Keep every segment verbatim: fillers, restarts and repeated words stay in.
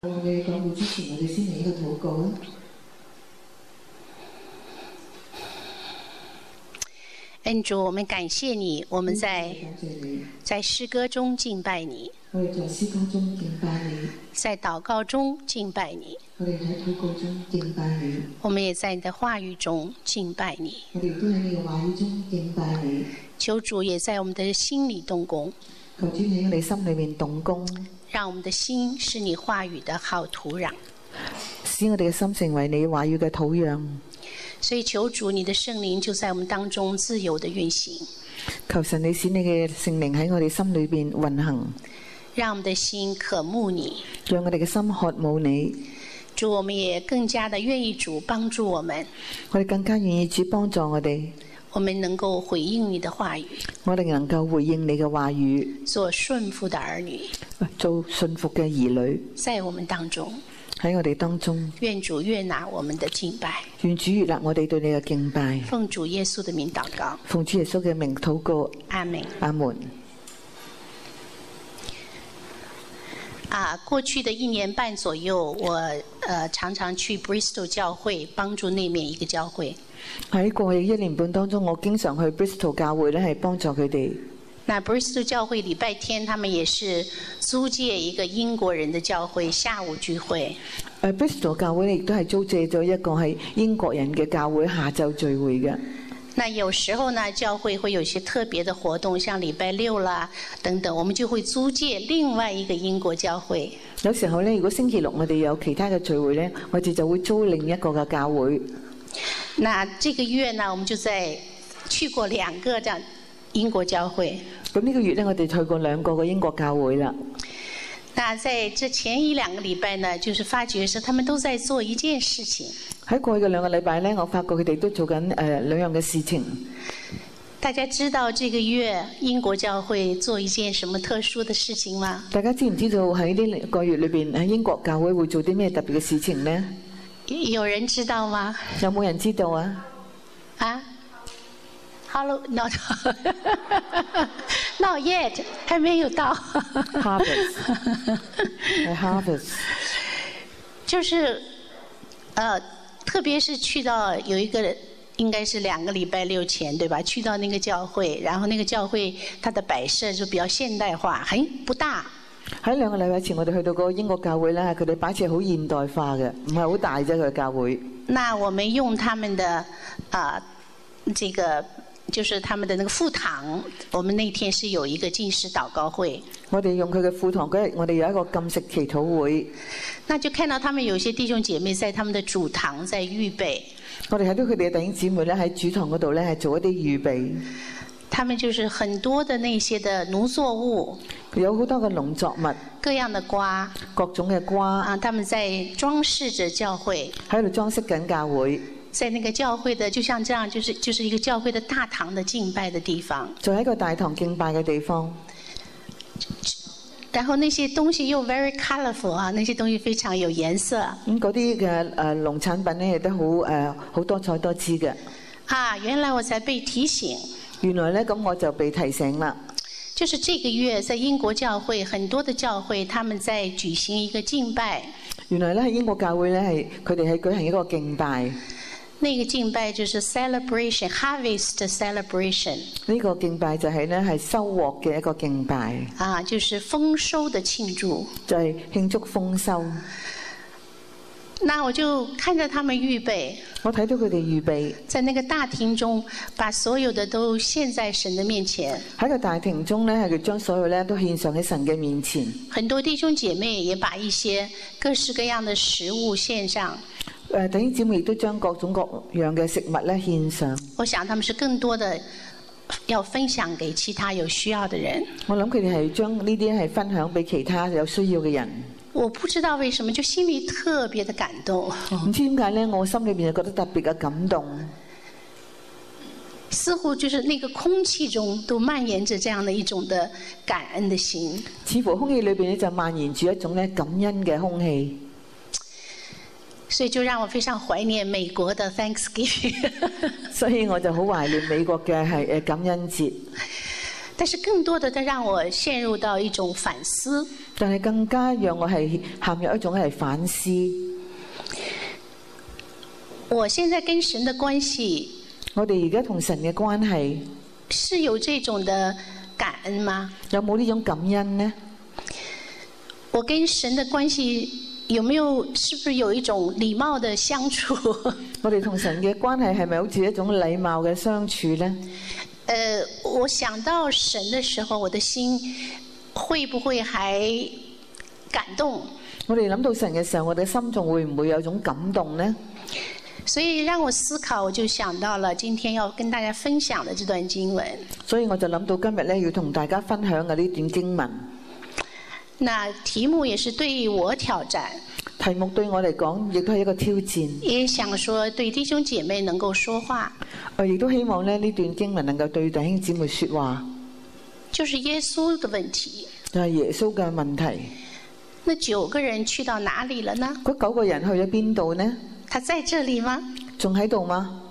我哋講到之前，我哋先嚟一個禱告啊！ 恩主，我們感謝你，我們在在詩歌中敬拜你， 我哋在詩歌中敬拜你， 在禱告中敬拜你， 我哋喺禱告中敬拜你， 我們也在你的話語中敬拜你， 我哋都喺你嘅話語中敬拜你。 求主也在我們的心裡動工， 求主喺我哋心裏面動工， 讓我們的心是你話語的好土壤， 使我哋嘅心成為你話語嘅土壤。 所以求主，你的聖靈就在我們當中自由的運行。 求神你使你嘅聖靈喺我哋心裏邊運行， 讓我們的心渴慕你， 讓我哋嘅心渴慕你。 主，我們也更加的願意主幫助我們， 我哋更加願意主幫助我哋， 我們能夠回應你的話語， 我哋能夠回應你嘅話語， 做順服的兒女， 做順服嘅兒女， 在我們當中。 喺我哋當中， 願主悅納我們的敬拜， 願主悅納我哋對你嘅敬拜。 奉主耶穌的名禱告， 奉主耶穌嘅名禱告， 阿門。 阿門。 啊，過去的一年半左右，我呃常常去 Bristol 教會幫助那面一個教會。 喺過去一年半當中，我經常去 Bristol 教會咧，係幫助佢哋。 那 Bristol 教會禮拜天，他們也是租借一個英國人的教會，下午聚會。 誒 Bristol 教會亦都係租借咗一個係英國人嘅教會，下晝聚會嘅。 那有時候呢，教會會有一些特別的活動，像禮拜六啦等等，我們就會租借另外一個英國教會。 有時候呢，如果星期六我哋有其他嘅聚會呢，我哋就會租另一個嘅教會。 那這個月呢，我們就在去過兩個這樣英國教會。 咁呢個月呢，我哋去過兩個嘅英國教會啦。 那在這前一兩個禮拜呢，就是發覺是他們都在做一件事情。 喺過去嘅兩個禮拜呢，我發覺佢哋都做緊誒兩樣嘅事情。 大家知道這個月英國教會做一件什麼特殊的事情嗎？大家知唔知道喺呢個月裏邊喺英國教會會做啲咩特別嘅事情呢？有人知道嗎？有冇人知道啊？啊？Hello, not not yet， 還沒有到。Harvest， harvest， 就是，呃，特別是去到有一個，應該是兩個禮拜六前，對吧？去到那個教會，然後那個教會它的擺設就比較現代化，很不大。喺兩個禮拜前，我哋去到嗰個英國教會咧，佢哋擺設好現代化嘅，唔係好大啫，佢嘅教會。那我們用他們的啊、呃，這個。就是他們的那個副堂，我們那天是有一個禁食禱告會。我哋用佢嘅副堂嗰日，我哋有一個禁食祈禱會。那就看到他們有些弟兄姐妹在他們的主堂在預備。我哋睇到佢哋嘅弟兄姊妹咧喺主堂嗰度咧係做一啲預備。他們就是很多的那些的農作物，有好多嘅農作物，各樣的瓜，各種嘅瓜啊，他們在裝飾着教會，喺度裝飾緊教會。在那個教會的，就像這樣，就是就是一個教會的大堂的敬拜的地方。就喺一個大堂敬拜嘅地方。然後那些東西又 very colourful 啊，那些東西非常有顏色。咁嗰啲嘅誒農產品咧，亦都好誒好多彩多姿嘅。啊，原來我才被提醒。原來咧，咁我就被提醒啦。就是這個月在英國教會，很多的教會，他們在舉行一個敬拜。原來咧喺英國教會咧係佢哋係舉行一個敬拜。那個敬拜就是 celebration harvest celebration。呢個敬拜就係咧係收穫嘅一個敬拜。啊，就是豐收的慶祝。就係慶祝豐收。那我就看着他們預備。我睇到佢哋預備，在那個大廳中，把所有的都獻在神的面前。喺個大廳中咧，係佢將所有咧都獻上喺神嘅面前。很多弟兄姐妹也把一些各式各樣的食物獻上。誒，弟兄姊妹亦都將各種各樣嘅食物咧獻上。我想他們是更多的要分享給其他有需要的人。我諗佢哋係將呢啲係分享俾其他有需要嘅人。我不知道為什麼，就心裡特別的感動。唔知點解咧，我心裏邊就覺得特別嘅感動。似乎就是那個空氣中都蔓延着這樣的一種的感恩的心。似乎空氣裏邊咧就蔓延住一種咧感恩嘅空氣。所以就讓我非常懷念美國的 Thanksgiving。所以我就好懷念美國嘅係誒感恩節。但是更多的，它讓我陷入到一種反思。 但係更加讓我係陷入一種係反思。 我現在跟神的關係， 我哋而家同神嘅關係是有這種的感恩嗎？ 有冇呢種感恩呢？ 我跟神的關係有沒有，是不是有一種禮貌的相處？ 我哋同神嘅關係係咪好似一種禮貌嘅相處呢？ 呃，我想到神的時候，我的心會不會還感動？ 我哋諗到神嘅時候，我哋心仲會唔會有一種感動呢？ 所以讓我思考，我就想到了今天要跟大家分享的這段經文。 所以我就諗到今日咧要同大家分享嘅呢段經文。 那題目也是對我挑戰。 題目對我嚟講，亦都係一個挑戰。 也想說對弟兄姐妹能夠說話。 我亦都希望咧呢段經文能夠對弟兄姊妹說話。 就是耶穌的問題。 就係耶穌嘅問題。 那九個人去到哪裡了呢？ 嗰九個人去咗邊度呢？ 他在這裡嗎？ 仲喺度嗎？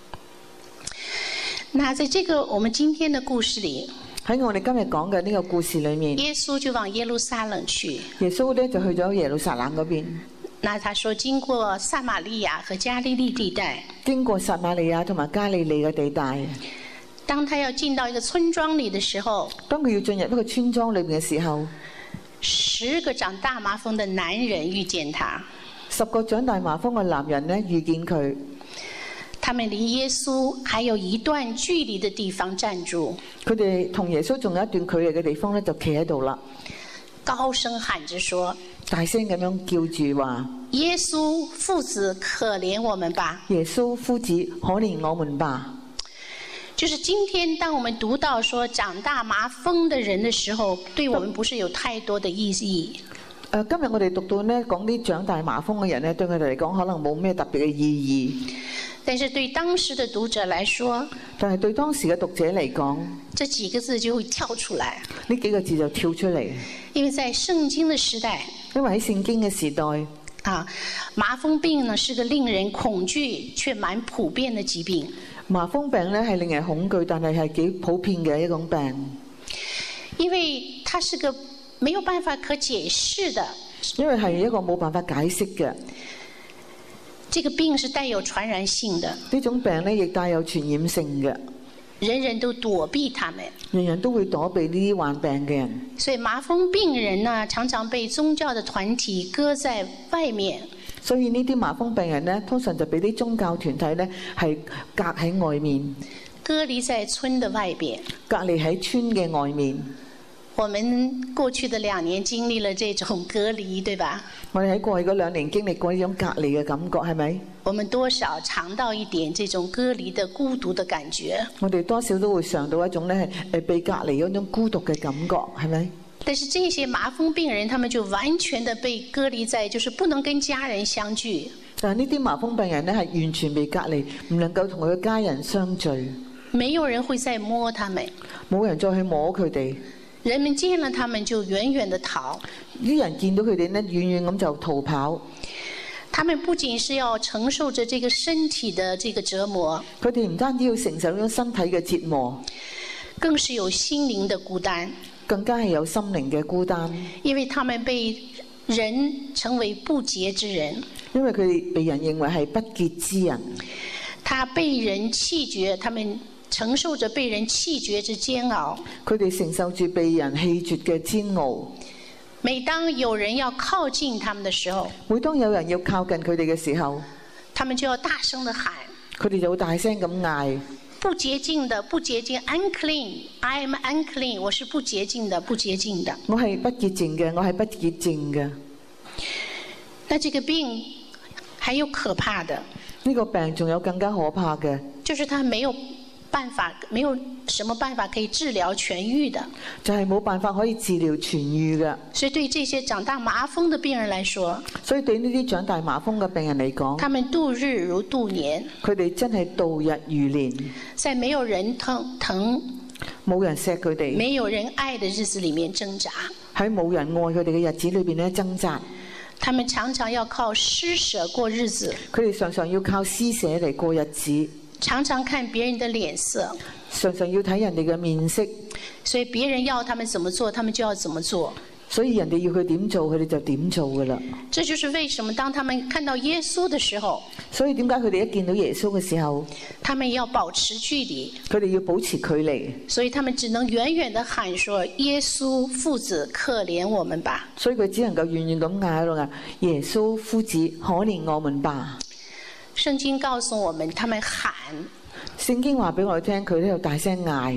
那在這個我們今天的故事裡， 喺我哋今日講嘅呢個故事裡面， 耶穌就往耶路撒冷去。 耶穌咧就去咗耶路撒冷嗰邊。 那他說經過撒瑪利亞和加利利地帶， 經過撒瑪利亞同埋加利利嘅地帶。 當他要進到一個村莊裡的時候， 當佢要進入一個村莊裡面嘅時候， 十個長大麻風的男人遇見他。 十個長大麻風嘅男人呢遇見佢， 他們離耶穌還有一段距離的地方站住。 佢哋同耶穌仲有一段距離嘅地方呢，就企喺度啦， 高聲喊着說， 大聲咁樣叫住話： 耶穌父子，可憐我們吧！ 耶穌夫子，可憐我們吧！ 就是今天，當我們讀到說長大麻風的人的時候，對我們不是有太多的意義。 誒，今日我哋讀到呢講啲長大麻風嘅人呢，對佢哋嚟講可能冇咩特別嘅意義。 但是對當時的讀者來說， 但係對當時嘅讀者嚟講， 這幾個字就會跳出來。 呢幾個字就跳出嚟。 因為在聖經的時代， 因為喺聖經嘅時代， 啊，麻風病呢是個令人恐懼卻蠻普遍的疾病。 麻風病呢係令人恐懼，但係係幾普遍嘅一種病。 因為它是個沒有辦法可解釋的， 因為係一個冇辦法解釋嘅。 這個病是帶有傳染性的， 呢種病呢亦帶有傳染性嘅， 人人都躲避他們， 人人都會躲避呢啲患病嘅人。 所以麻風病人呢，常常被宗教的團體擱在外面。 所以呢啲麻風病人呢，通常就俾啲宗教團體呢係隔喺外面， 隔離在村的外邊， 隔離喺村嘅外面。 我們過去的兩年經歷了這種隔離，對吧？ 我哋喺過去嗰兩年經歷過呢種隔離嘅感覺，係咪？ 我們多少嘗到一點這種隔離的孤獨的感覺。 我哋多少都會嘗到一種咧誒被隔離嗰種孤獨嘅感覺，係咪？ 但是這些麻風病人，他們就完全的被隔離在，就是不能跟家人相聚。 但係呢啲麻風病人咧係完全被隔離，唔能夠同佢嘅家人相聚。 沒有人會再摸他們， 冇人再去摸佢哋。 人們見了他們就遠遠的逃。 啲人見到佢哋呢，遠遠咁就逃跑。 他們不僅是要承受着這個身體的這個折磨， 佢哋唔單止要承受呢種身體嘅折磨， 更是有心靈的孤單， 更加係有心靈嘅孤單。 因為他們被人稱為不潔之人， 因為佢哋被人認為係不潔之人。 他被人棄絕，他們承受着被人棄絕之煎熬。 佢哋承受住被人棄絕嘅煎熬。 每當有人要靠近他們的時候， 每當有人要靠近佢哋嘅時候， 他們就要大聲地喊， 佢哋就會大聲咁嗌： 不潔淨的，不潔淨 ，unclean，I am unclean，我是不潔淨的，不潔淨的。 我係不潔淨嘅，我係不潔淨嘅。 那這個病還有可怕的， 呢個病仲有更加可怕嘅， 就是他沒有辦法，沒有什麼辦法可以治療痊癒的， 就係冇辦法可以治療痊癒嘅。 所以對這些長大麻風的病人來說， 所以對呢啲長大麻風嘅病人嚟講， 他們度日如度年， 佢哋真係度日如年， 在沒有人疼疼， 冇人錫佢哋， 沒有人愛的日子裡面掙扎， 喺冇人愛佢哋嘅日子裏邊咧掙扎。 他們常常要靠施捨過日子， 佢哋常常要靠施捨嚟過日子， 常常看別人的臉色， 常常要睇人哋嘅面色， 所以別人要他們怎麼做，他們就要怎麼做。 所以人哋要佢點做，佢哋就點做㗎啦。 這就是為什麼當他們看到耶穌的時候， 所以點解佢哋一見到耶穌嘅時候， 他們要保持距離， 佢哋要保持距離， 所以他們只能遠遠地喊說：耶穌父子可憐我們吧。 所以佢只能夠遠遠咁嗌咯，耶穌夫子可憐我們吧。 聖經告訴我們，他們喊。 聖經話俾我哋聽，佢都有大聲嗌。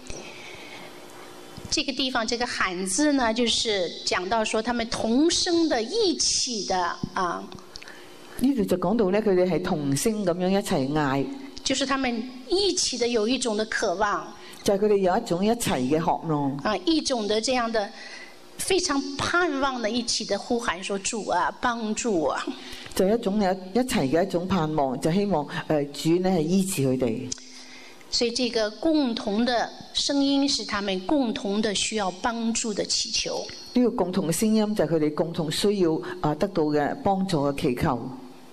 這個地方這個喊字呢，就是講到說他們同聲的一起的啊。 呢度就講到咧，佢哋係同聲咁樣一齊嗌。 就是他們一起的有一種的渴望。 就係佢哋有一種一齊嘅渴望。 啊，一種的這樣的非常盼望的一起的呼喊，說主啊，幫助我。 就一種有一齊嘅一種盼望，就希望誒主呢係醫治佢哋。 所以這個共同的聲音是他們共同的需要幫助的祈求。 呢個共同嘅聲音就係佢哋共同需要啊得到嘅幫助嘅祈求。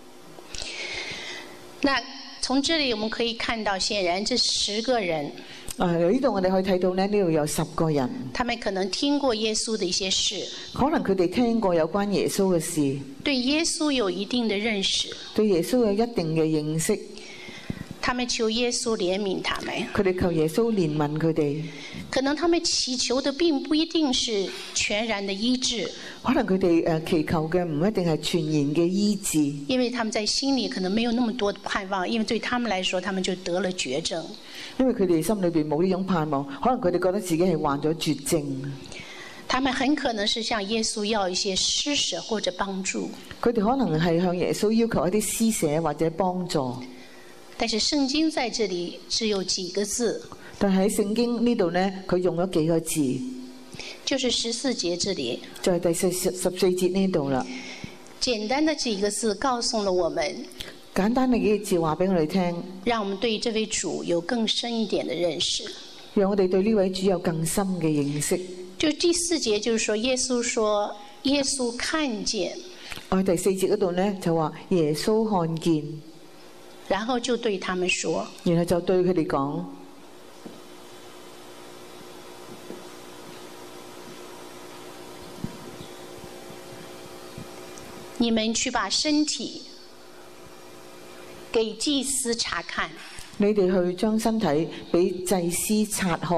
那從這裡我們可以看到，顯然這十個人。 啊！呢度我哋可以睇到咧，呢度有十個人。 他們可能聽過耶穌的一些事。 可能佢哋聽過有關耶穌嘅事。 對耶穌有一定的認識。 對耶穌有一定嘅認識。 他們求耶穌憐憫他們。 佢哋求耶穌憐憫佢哋。 可能他們祈求的並不一定是全然的醫治。 可能佢哋誒祈求嘅唔一定係全然嘅醫治。 因為他們在心裡可能沒有那麼多的盼望，因為對他們來說，他們就得了絕症。 因為佢哋心裏邊冇呢種盼望，可能佢哋覺得自己係患咗絕症。 他們很可能是向耶穌要一些施捨或者幫助。 佢哋可能係向耶穌要求一啲施捨或者幫助。 但是聖經在這裡只有幾個字。 但喺聖經呢度呢，佢用咗幾個字， 就是十四節這裡， 就係第四十四節呢度啦。 簡單的幾個字告訴了我們。 簡單嘅幾個字話俾我哋聽， 讓我們對這位主有更深一點的認識， 讓我哋對呢位主有更深嘅認識。 就第四節就是說，耶穌說耶穌看見。 我第四節嗰度呢，就話耶穌看見， 然後就對他們說， 然後就對佢哋講， 你們去把身體給祭司查看。 你哋去將身體俾祭司察看。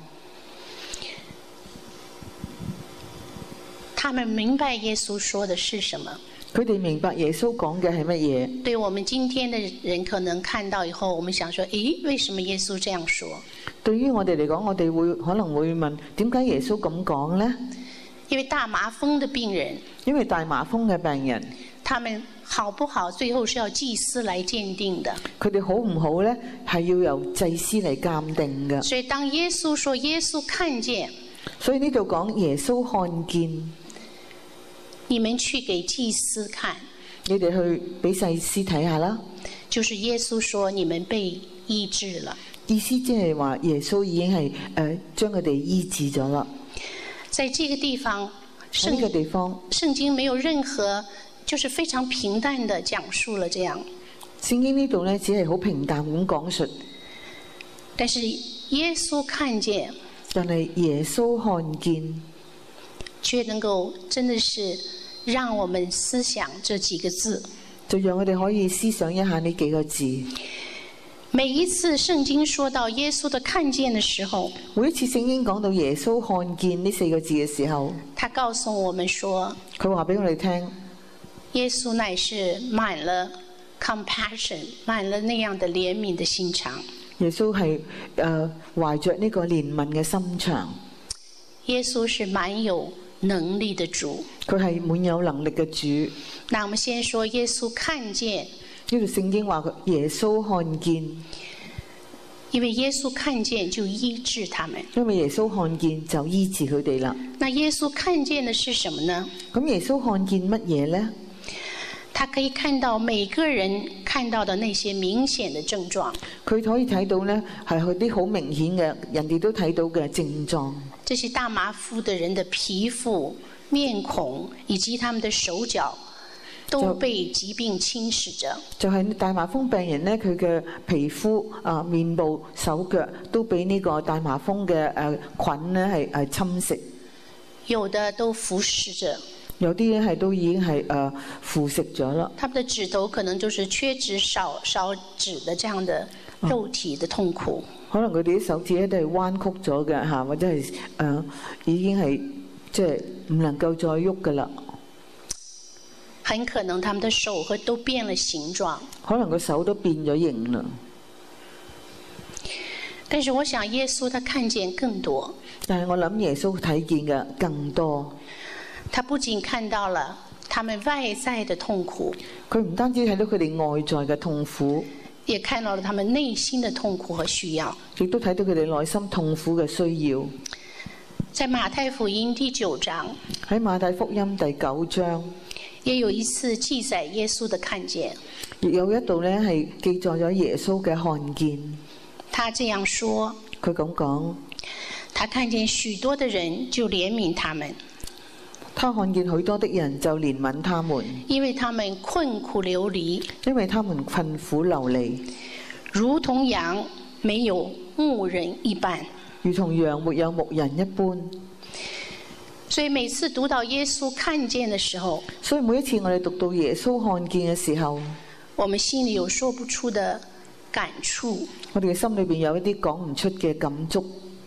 他們明白耶穌說的是什麼。 佢哋明白耶穌講嘅係乜嘢。 對我們今天的人可能看到以後，我們想說：咦，為什麼耶穌這樣說？ 對於我哋嚟講，我哋會可能會問：點解耶穌咁講呢？ 因為大麻風的病人， 因為大麻風嘅病人， 他們好不好，最後是要祭司來鑑定的。 佢哋好唔好呢？係要由祭司嚟鑑定嘅。 所以當耶穌說耶穌看見， 所以呢度講耶穌看見， 你們去給祭司看， 你哋去俾祭司睇下啦。 就是耶穌說你們被醫治了， 意思即係話耶穌已經係誒將佢哋醫治咗啦。 在這個地方， 喺呢個地方， 聖經沒有任何，就是非常平淡地講述了這樣。 聖經呢度呢，只係好平淡咁講述。 但是耶穌看見， 但係耶穌看見， 卻能夠真的是讓我們思想這幾個字， 就讓我哋可以思想一下呢幾個字。 每一次聖經說到耶穌的看見的時候， 每一次聖經講到耶穌看見呢四個字嘅時候， 他告訴我們說， 佢話俾我哋聽， 耶穌乃是滿了 compassion， 滿了那樣的憐憫的心腸。 耶穌係誒懷着呢個憐憫嘅心腸。 耶穌是滿有能力的主， 佢係滿有能力嘅主。 那我們先說耶穌看見。 呢度聖經話佢耶穌看見， 因為耶穌看見就醫治他們。 因為耶穌看見就醫治佢哋啦。 那耶穌看見的是什麼呢？ 咁耶穌看見乜嘢呢？ 他可以看到每個人看到的那些明顯的症狀。 佢可以睇到呢，係佢啲好明顯嘅，人哋都睇到嘅症狀。 這些大麻風的人的皮膚、面孔以及他們的手腳，都被疾病侵蝕着。 就係、是、大麻風病人呢，佢嘅皮膚啊、面部、手腳都俾呢個大麻風嘅誒菌呢係係侵蝕。 有的都服侍着。 有啲咧係都已經係誒腐蝕咗啦。 他們的指頭可能就是缺指少少指的這樣的肉體的痛苦。 可能佢哋啲手指咧都係彎曲咗嘅嚇，或者係誒、呃、已經係即係唔能夠再喐噶啦。 很可能他們的手和都變了形狀。 可能個手都變咗形啦。 但是我想耶穌他看見更多。 但係我諗耶穌睇見嘅更多。 他不僅看到了他們外在的痛苦， 佢唔單止睇到佢哋外在嘅痛苦， 也看到了他們內心的痛苦和需要， 亦都睇到佢哋內心痛苦嘅需要。 在馬太福音第九章， 喺馬太福音第九章， 也有一次記載耶穌的看見， 亦有一度呢係記載咗耶穌嘅看見。 他這樣說， 佢咁講， 他看見許多的人就憐憫他們。 他看見許多的人就憐憫他們， 因為他們困苦流離， 因為他們困苦流離， 如同羊沒有牧人一般， 如同羊沒有牧人一般。 所以每次讀到耶穌看見的時候， 所以每一次我哋讀到耶穌看見嘅時候， 我們心裏有說不出的感觸， 我哋嘅心裏邊有一啲講唔出嘅感觸。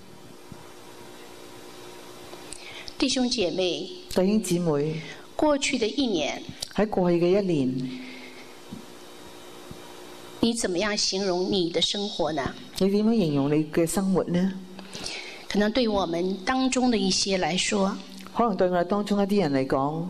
弟兄姐妹， 弟兄姊妹， 過去的一年， 喺過去嘅一年， 你怎麼樣形容你的生活呢？ 你點樣形容你嘅生活呢？ 可能對我們當中的一些來說， 可能對我哋當中一啲人嚟講，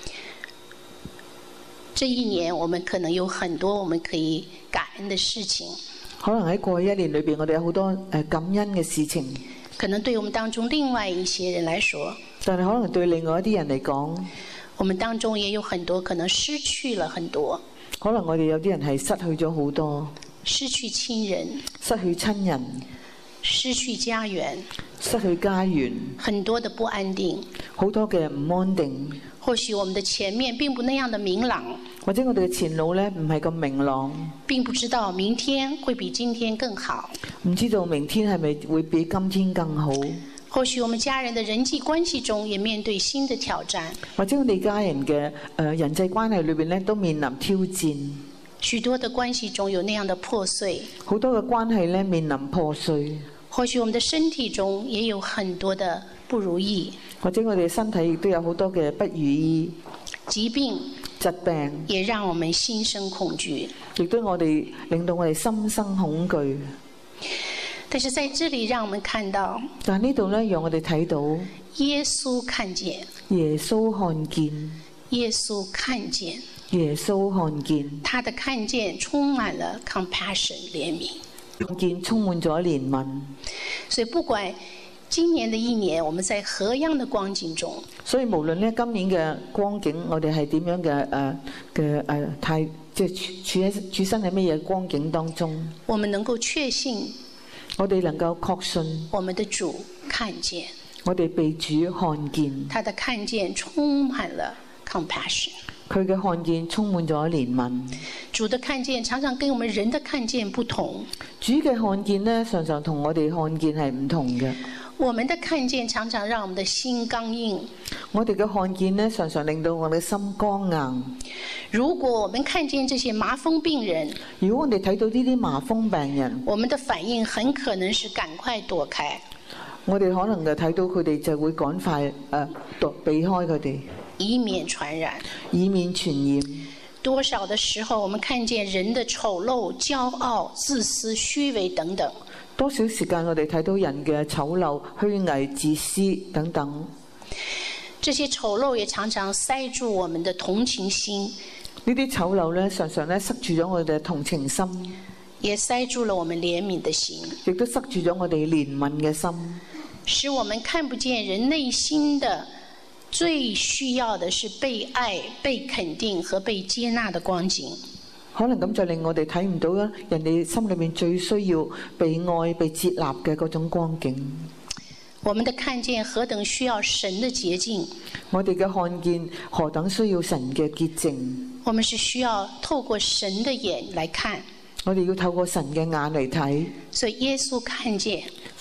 這一年我們可能有很多我們可以感恩的事情。 可能喺過去一年裏邊，我哋有好多誒感恩嘅事情。 可能對我們當中另外一些人來說， 但係可能對另外一啲人嚟講， 我們當中也有很多可能失去了很多。 可能我哋有啲人係失去咗好多， 失去親人， 失去親人， 失去家園， 失去家園， 很多的不安定， 好多嘅唔安定。 或許我們的前面並不那樣的明朗， 或者我哋嘅前路呢唔係咁明朗， 並不知道明天會比今天更好， 唔知道明天係咪會比今天更好。 或許我們家人的人際關係中也面對新的挑戰， 或者我哋家人嘅誒人際關係裏邊呢都面臨挑戰， 許多的關係中有那樣的破碎， 好多嘅關係呢面臨破碎。 或許我們的身體中也有很多的不如意， 或者我哋身體亦都有好多嘅不如意， 疾病、 疾病也讓我們心生恐懼， 亦都我哋令到我哋心生恐懼。 但是在這裡讓我們看到， 但呢度呢讓我哋睇到耶穌看見， 耶穌看見， 耶穌看見， 耶穌看見， 他的看見充滿了 compassion 憐憫， 看見充滿咗憐憫。 所以不管今年的一年我們在何樣的光景中， 所以無論呢今年嘅光景我哋係點樣嘅誒嘅誒態，即係處處喺處身喺乜嘢光景當中， 我們能夠確信， 我哋能夠確信我們的主看見， 我哋被主看見， 他的看見充滿了 compassion， 佢嘅看見充滿咗憐憫。 主的看見常常跟我們人的看見不同， 主嘅看見呢常常同我哋看見係唔同嘅。 我們的看見常常讓我們的心剛硬， 我哋嘅看見呢常常令到我哋心剛硬。 如果我們看見這些麻風病人， 如果我哋睇到呢啲麻風病人， 我們的反應很可能是趕快躲開， 我哋可能就睇到佢哋就會趕快誒躲避開佢哋， 以免傳染， 以免傳染。 多少的時候我們看見人的醜陋、驕傲、自私、虛偽等等， 多少時間我哋睇到人嘅醜陋、虛偽、自私等等， 這些醜陋也常常塞住我們的同情心。 呢啲醜陋咧，常常咧塞住咗我哋嘅同情心， 也塞住了我們憐憫的心， 亦都塞住咗我哋憐憫嘅心， 使我們看不見人內心的最需要的是被愛、被肯定和被接納的光景。 可能咁就令我哋睇唔到啦，人哋心裏面最需要被愛、被接納嘅嗰種光景。 我們的看見何等需要神的潔淨， 我哋嘅看見何等需要神嘅潔淨。 我們是需要透過神的眼來看， 我哋要透過神嘅眼嚟睇。 所以耶穌看見，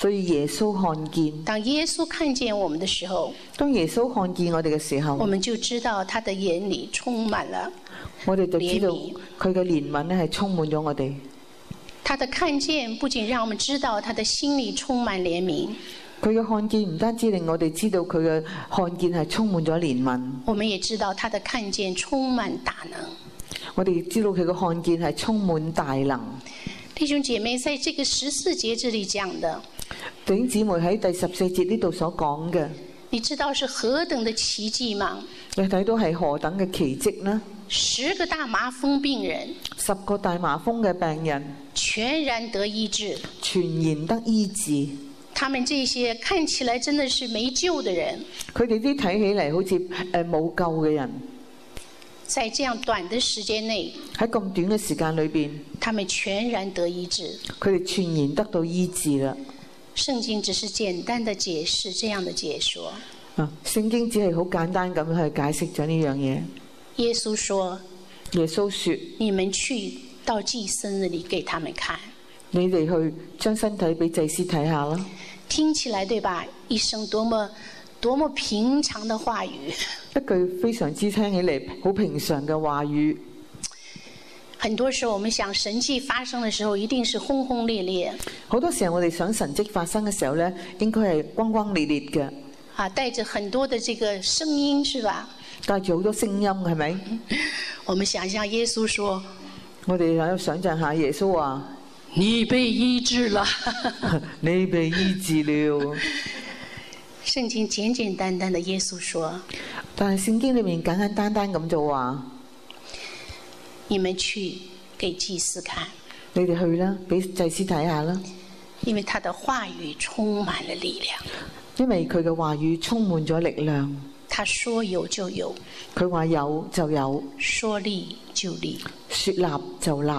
所以耶穌看見， 當耶穌看見我們的時候， 當耶穌看見我哋嘅時候， 我們就知道他的眼裏充滿了憐憫。 我哋就知道佢嘅憐憫咧係充滿咗我哋。 他的看見不僅讓我們知道他的心裏充滿憐憫， 佢嘅看見唔單止令我哋知道佢嘅看見係充滿咗憐憫， 我們也知道他的看見充滿大能。 我哋知道佢嘅看見係充滿大能。 弟兄姐妹，在這個十四節這裏講的， 弟兄姊妹喺第十四節呢度所講嘅， 你知道是何等的奇蹟嗎？ 你睇到係何等嘅奇蹟呢？ 十個大麻風病人， 十個大麻風嘅病人， 全然得醫治， 全然得醫治。 他們這些看起來真的是沒救的人， 佢哋啲睇起嚟好似誒冇救嘅人， 在這樣短的時間內， 喺咁短嘅時間裏邊， 他們全然得醫治， 佢哋全然得到醫治啦。 聖經只是簡單的解釋這樣的解說。 啊，聖經只係好簡單咁去解釋咗呢樣嘢。 耶穌說： 耶穌說， 你們去到祭司那裡給他們看。 你哋去將身體俾祭司睇下啦。 聽起來對吧？一聲多麼多麼平常的話語， 一句非常之聽起嚟好平常嘅話語。 很多時候我們想神蹟發生的時候一定是轟轟烈烈。 好多時候我哋想神蹟發生嘅時候咧，應該係轟轟烈烈嘅。 啊，帶着很多的這個聲音，是吧？ 帶住好多聲音，係咪？ 我們想象耶穌說， 我哋喺度想象下耶穌話： 你被醫治了， 你被醫治了。 聖經簡簡單單的耶穌說， 但係聖經裏面簡簡單單咁就話： 你們去給祭司看。 你哋去啦，俾祭司睇下啦。 因為他的話語充滿了力量。 因為佢嘅話語充滿咗力量。 他說有就有， 佢話有就有， 說立就立， 說立就立。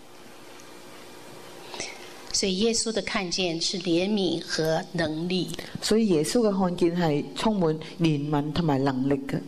所以耶穌的看見是憐憫和能力。 所以耶穌嘅看見係充滿憐憫同埋能力嘅。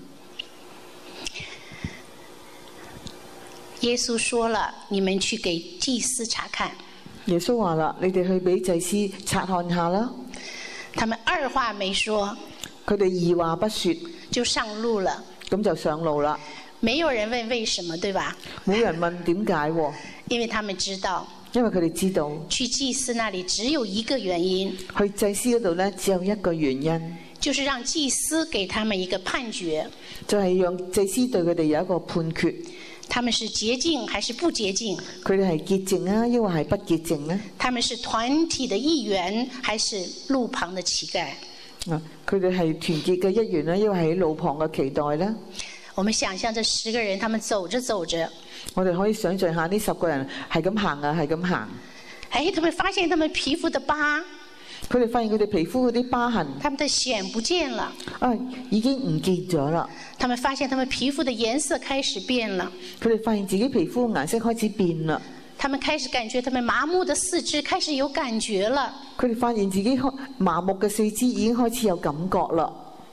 耶穌說了，你們去給祭司查看。 耶穌話啦，你哋去俾祭司察看下啦。 他們二話沒說， 佢哋二話不說就上路了。 咁就上路啦。 沒有人問為什麼，對吧？ 冇人問點解。 因為他們知道， 因為佢哋知道去祭司那裡只有一個原因。 去祭司嗰度咧，只有一個原因， 就是讓祭司給他們一個判決， 就係讓祭司對佢哋有一個判決。 他們是潔淨還是不潔淨？ 佢哋係潔淨啊，抑或係不潔淨呢？ 他們是團體的一員還是路旁的乞丐？ 啊，佢哋係團結嘅一員呢，抑或係路旁嘅期待呢？ 我們想象這十個人，他們走着走着， 我哋可以想象下呢十個人係咁行啊，係咁行。 哎，他們發現他們皮膚的疤， 佢哋發現佢哋皮膚嗰啲疤痕， 他們的癬不見了， 啊，已經唔見咗啦。 他們發現他們皮膚的顏色開始變了， 佢哋發現自己皮膚嘅顏色開始變啦。 他們開始感覺他們麻木的四肢開始有感覺了。 佢哋發現自己麻木嘅四肢已經開始有感覺啦。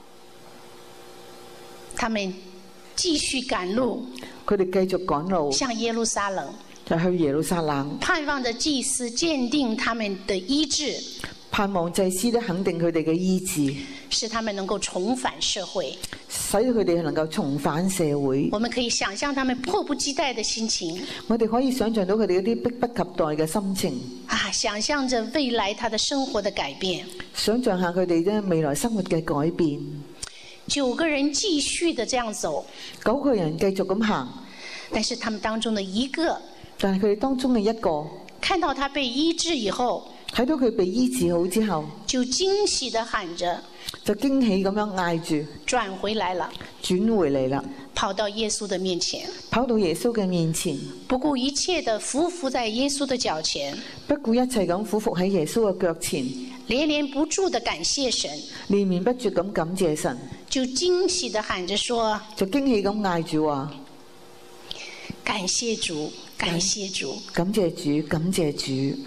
他們繼續趕路， 佢哋繼續趕路， 向耶路撒冷， 就去耶路撒冷， 盼望着祭司鑑定他們的醫治， 盼望祭司都肯定佢哋嘅醫治， 使他們能夠重返社會， 使到佢哋能夠重返社會。 我們可以想象他們迫不及待的心情。 我哋可以想象到佢哋嗰啲迫不及待嘅心情。 啊，想象着未來他的生活的改變。 想象下佢哋咧未來生活嘅改變。 九個人繼續的這樣走， 九個人繼續咁行， 但是他們當中的一個， 但係佢哋當中嘅一個， 看到他被醫治以後， 睇到佢被醫治好之後， 就驚喜地喊着， 就驚喜咁樣嗌住， 轉回來了， 轉回嚟啦， 跑到耶穌的面前， 跑到耶穌嘅面前， 不顧一切地俯伏在耶穌的腳前， 不顧一切咁俯伏喺耶穌嘅腳前， 連連不住地感謝神， 連綿不絕咁感謝神， 就驚喜地喊着說， 就驚喜咁嗌住話， 感謝主，感謝主， 感謝主，感謝主。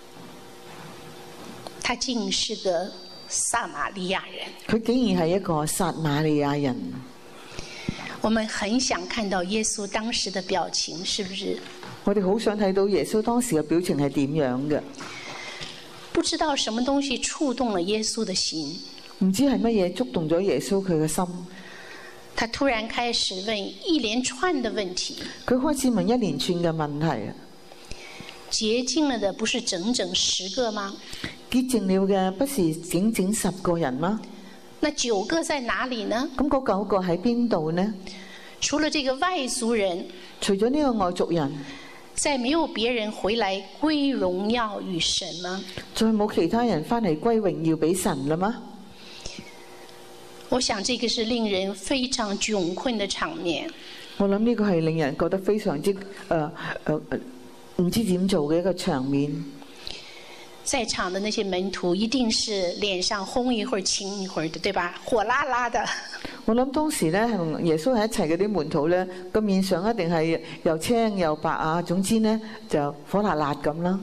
他竟是個撒瑪利亞人， 佢竟然係一個撒瑪利亞人。 我們很想看到耶穌當時的表情，是不是？ 我哋好想睇到耶穌當時嘅表情係點樣嘅？ 不不知道什麼東西觸動了耶穌的心。 唔知係乜嘢觸動咗耶穌佢嘅心。 他突然開始問一連串的問題。 佢開始問一連串嘅問題。 潔淨了的不是整整十個嗎？ 潔淨了嘅不是整整十個人嗎？ 那九個在哪裡呢？ 咁嗰九個喺邊度呢？ 除了這個外族人， 除咗呢個外族人， 再沒有別人回來歸榮耀與神嗎？ 再冇其他人翻嚟歸榮耀俾神啦嗎？ 我想這個是令人非常窘困的場面。 我諗呢個係令人覺得非常之誒誒誒唔知點做嘅一個場面。 在場的那些門徒一定是臉上紅一會兒青一會兒的，對吧？火辣辣的。 我諗當時咧同耶穌喺一齊嗰啲門徒咧，個面上一定係又青又白啊，總之咧就火辣辣咁啦。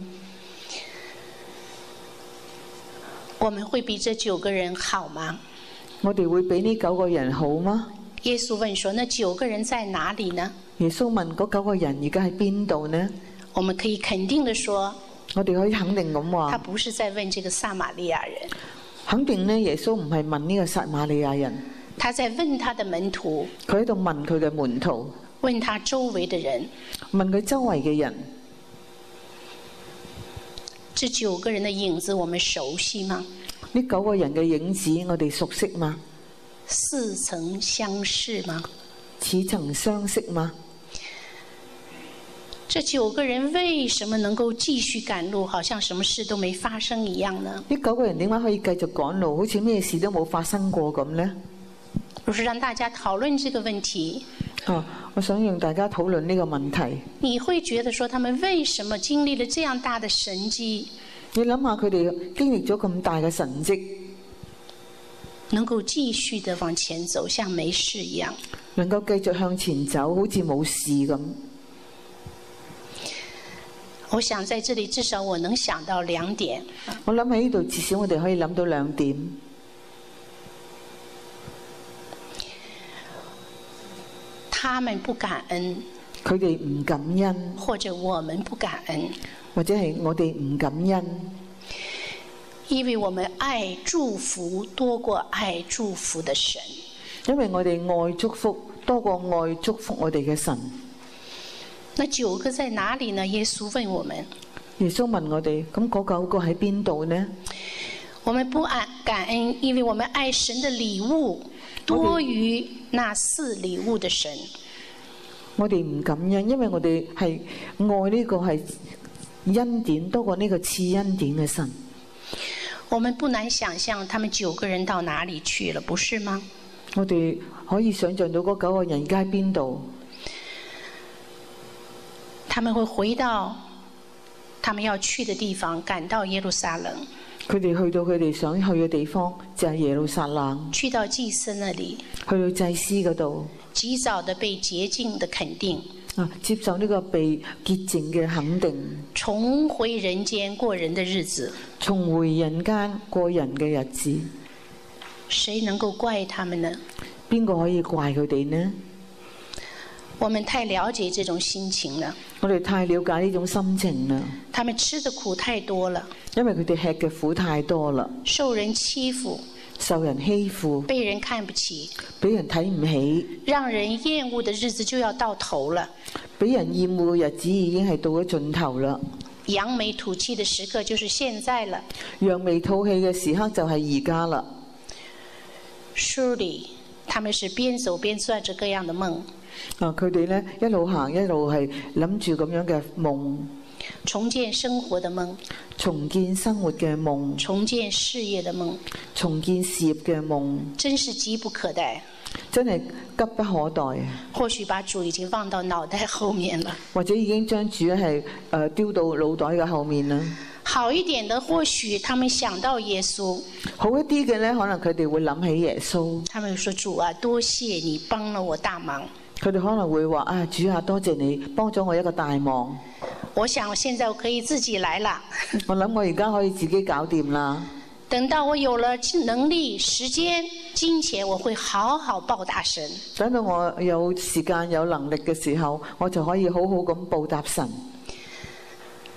我們會比這九個人好嗎？ 我哋會比呢九個人好嗎？ 耶穌問說：那九個人在哪裡呢？ 耶穌問嗰九個人而家喺邊度呢？ 我們可以肯定地說。 我哋可以肯定咁話， 他不是在問這個撒瑪利亞人。 肯定呢，耶穌唔係問呢個撒瑪利亞人， 他在問他的門徒。 佢喺度問佢嘅門徒， 問他周圍的人， 問佢周圍嘅人。 這九個人的影子，我們熟悉嗎？ 呢九個人嘅影子，我哋熟悉嗎？ 似曾相識嗎？ 似曾相識嗎？ 這九個人為什麼能夠繼續趕路，好像什麼事都沒發生一樣呢？ 呢九個人點解可以繼續趕路，好似咩事都冇發生過咁呢？ 我是讓大家討論這個問題。 啊，我想讓大家討論呢個問題。 你會覺得說，他們為什麼經歷了這樣大的神蹟？ 你諗下佢哋經歷咗咁大嘅神蹟， 能夠繼續的往前走，像沒事一樣。 能夠繼續向前走，好似冇事咁。 我想在這裡至少我能想到兩點。 我諗喺呢度至少我哋可以諗到兩點。 他們不感恩， 佢哋唔感恩， 或者我們不感恩， 或者係我哋唔感恩， 因為我們愛祝福多過愛祝福的神。 因為我哋愛祝福多過愛祝福我哋嘅神。 那九個在哪裡呢？耶穌問我們。 耶穌問我哋，咁嗰九個喺邊度呢？ 我們不愛感恩，因為我們愛神的禮物多於那賜禮物的神。 我哋唔感恩，因為我哋係愛呢個係恩典多過呢個賜恩典嘅神。 我們不難想象，他們九個人到哪裡去了，不是嗎？ 我哋可以想象到嗰九個人而家喺邊度。 他們會回到他們要去的地方，趕到耶路撒冷。 佢哋去到佢哋想去嘅地方，就係耶路撒冷。 去到祭司那裡， 去到祭司嗰度， 及早的被潔淨的肯定。 啊，接受呢個被潔淨嘅肯定。 重回人間過人的日子。 重回人間過人嘅日子。 誰能夠怪他們呢？ 邊個可以怪佢哋呢？ 我們太了解這種心情了。 我哋太了解呢種心情啦。 他們吃的苦太多了。 因為佢哋吃嘅苦太多啦。 受人欺負。 受人欺負。 被人看不起。 俾人睇唔起。 讓人厭惡的日子就要到頭了。 俾人厭惡嘅日子已經係到咗盡頭啦。 揚眉吐氣的時刻就是現在了。 揚眉吐氣嘅時刻就係而家啦。 書裡他們是邊走邊做着各樣的夢。 啊！佢哋咧一路行一路係諗住咁樣嘅夢， 重建生活的夢， 重建生活嘅夢， 重建事業的夢， 重建事業嘅夢， 真是急不可待， 真係急不可待。 或許把主已經放到腦袋後面了， 或者已經將主係誒丟到腦袋嘅後面啦。 好一點的，或許他們想到耶穌。 好一啲嘅咧，可能佢哋會諗起耶穌。 他們說：主啊，多謝你幫了我大忙。 佢哋可能會話：啊，主啊，多謝你幫咗我一個大忙。 我想我現在我可以自己來了。 我諗我而家可以自己搞掂啦。 等到我有了能力、時間、金錢，我會好好報答神。 等到我有時間、有能力嘅時候，我就可以好好咁報答神。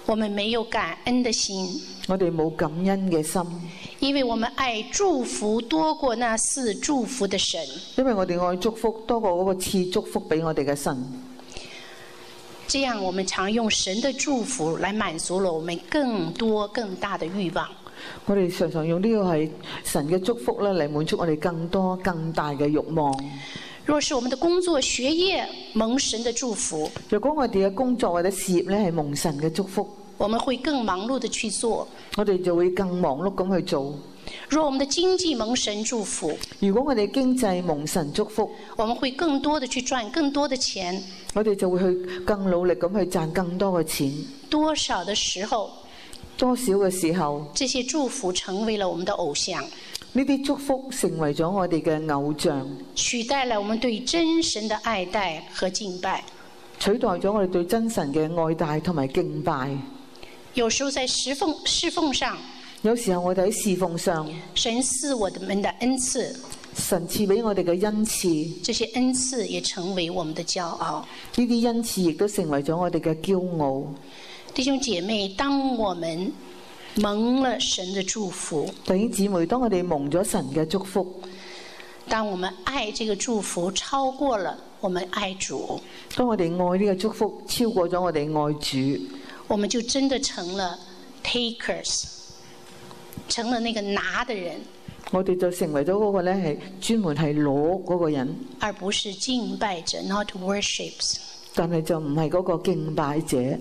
我們沒有感恩的心， 我哋冇感恩嘅心， 因為我們愛祝福多過那賜祝福的神。 因為我哋愛祝福多過嗰個賜祝福俾我哋嘅神。 這樣我們常用神的祝福來滿足了我們更多更大的慾望。 我哋常常用呢個係神嘅祝福咧嚟滿足我哋更多更大嘅慾望。 若是我們的工作學業蒙神的祝福， 如果我哋嘅工作或者事業咧係蒙神嘅祝福， 我們會更忙碌地去做， 我哋就會更忙碌咁去做。 若我們的經濟蒙神祝福， 如果我哋經濟蒙神祝福， 我們會更多地去賺更多的錢， 我哋就會去更努力咁去賺更多嘅錢。 多少的時候， 多少嘅時候， 這些祝福成為了我們的偶像。 呢啲祝福成為咗我哋嘅偶像， 取代了我們對真神的愛戴和敬拜， 取代咗我哋對真神嘅愛戴同埋敬拜。 有時候在侍奉侍奉上， 有時候我哋喺侍奉上， 神賜我們的恩賜， 神賜俾我哋嘅恩賜， 這些恩賜也成為我們的驕傲。 呢啲恩賜亦都成為咗我哋嘅驕傲。 弟兄姐妹，當我們蒙了神的祝福， 弟兄姊妹，當我哋蒙咗神嘅祝福， 當我們愛這個祝福超過了我們愛主， 當我哋愛呢個祝福超過咗我哋愛主， 我們就真的成了 takers， 成了那個拿的人， 我哋就成為咗嗰個咧係專門係攞嗰個人， 而不是敬拜者 ，not worships。 但係就唔係嗰個敬拜者。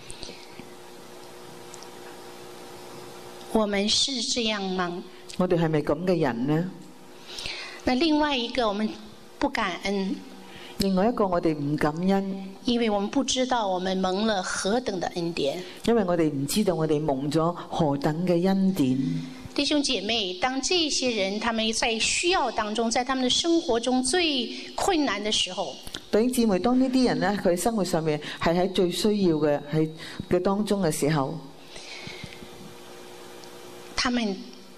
我們是這樣嗎？ 我哋係咪咁嘅人呢？ 那另外一個，我們不感恩。 另外一個，我哋唔感恩， 因為我們不知道我們蒙了何等的恩典。 因為我哋唔知道我哋蒙咗何等嘅恩典。 弟兄姐妹，當這些人他們在需要當中，在他們的生活中最困難的時候， 弟兄姊妹，當呢啲人呢，佢生活上面係喺最需要嘅係嘅當中嘅時候， 他們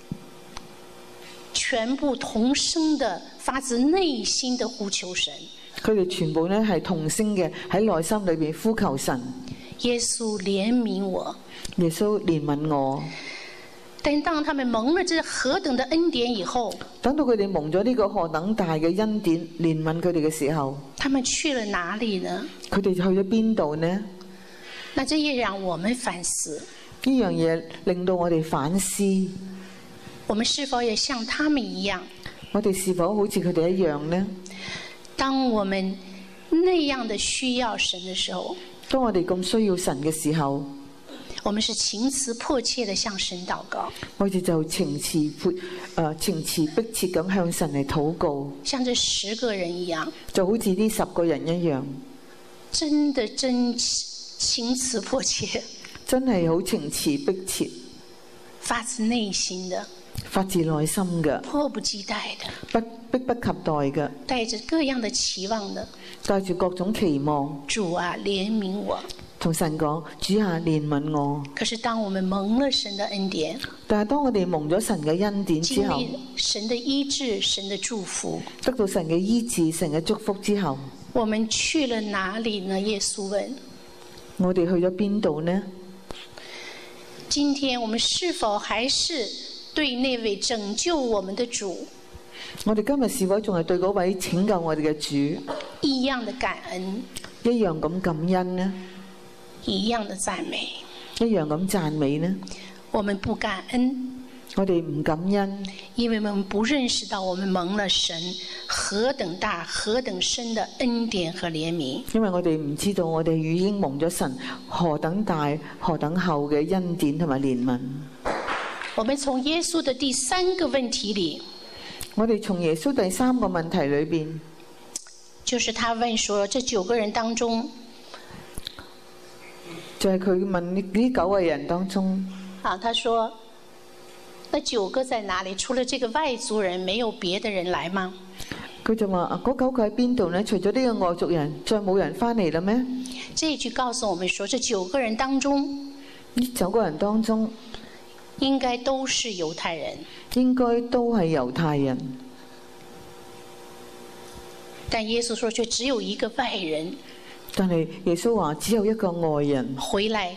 全部同聲的發自內心的呼求神。 佢哋全部呢係同聲嘅喺內心裏邊呼求神。 耶穌憐憫我， 耶穌憐憫我。 但當他們蒙了這何等的恩典以後， 等到佢哋蒙咗呢個何等大嘅恩典憐憫佢哋嘅時候， 他們去了哪裏呢？ 佢哋去咗邊度呢？ 那這也讓我們反思。 呢樣嘢令到我哋反思， 我們是否也像他們一樣？ 我哋是否好似佢哋一樣呢？ 當我們那樣的需要神的時候， 當我哋咁需要神嘅時候， 我們是情詞迫切的向神禱告。 我哋就情詞迫誒情詞迫切咁向神嚟禱告， 像這十個人一樣， 就好似呢十個人一樣， 真的真情詞迫切， 真係好情詞迫切， 發自內心的， 發自內心嘅， 迫不及待的， 不迫不及待嘅， 帶着各樣的期望的， 帶住各種期望。 主啊，憐憫我。 同神講，主啊，憐憫我。 可是當我們蒙了神的恩典， 但係當我哋蒙咗神嘅恩典之後， 經歷神的醫治、神的祝福， 得到神嘅醫治、神嘅祝福之後， 我們去了哪裏呢？耶穌問。 我哋去咗邊度呢？ 今天我們是否還是對那位拯救我們的主， 我哋今日是否仲係對嗰位拯救我哋嘅主一樣的感恩， 一樣咁感恩呢？ 一樣的讚美， 一樣咁讚美呢？ 我們不感恩， 我哋唔感恩， 因為我們不認識到我們蒙了神何等大、何等深的恩典和憐憫。 因為我哋唔知道我哋已經蒙咗神何等大、何等厚嘅恩典同埋憐憫。 我們從耶穌的第三個問題裏， 我哋從耶穌第三個問題裏邊， 就是他問說：這九個人當中， 就係佢問呢九個人當中， 啊，他說：那九個在哪裏？除了這個外族人，沒有別的人來嗎？ 佢就話：嗰九個喺邊度呢？除咗呢個外族人，再冇人翻嚟啦咩？ 這一句告訴我們說，這九個人當中， 呢九個人當中， 應該都是猶太人， 應該都係猶太人。 但耶穌說，卻只有一個外人。 但係耶穌話只有一個外人回來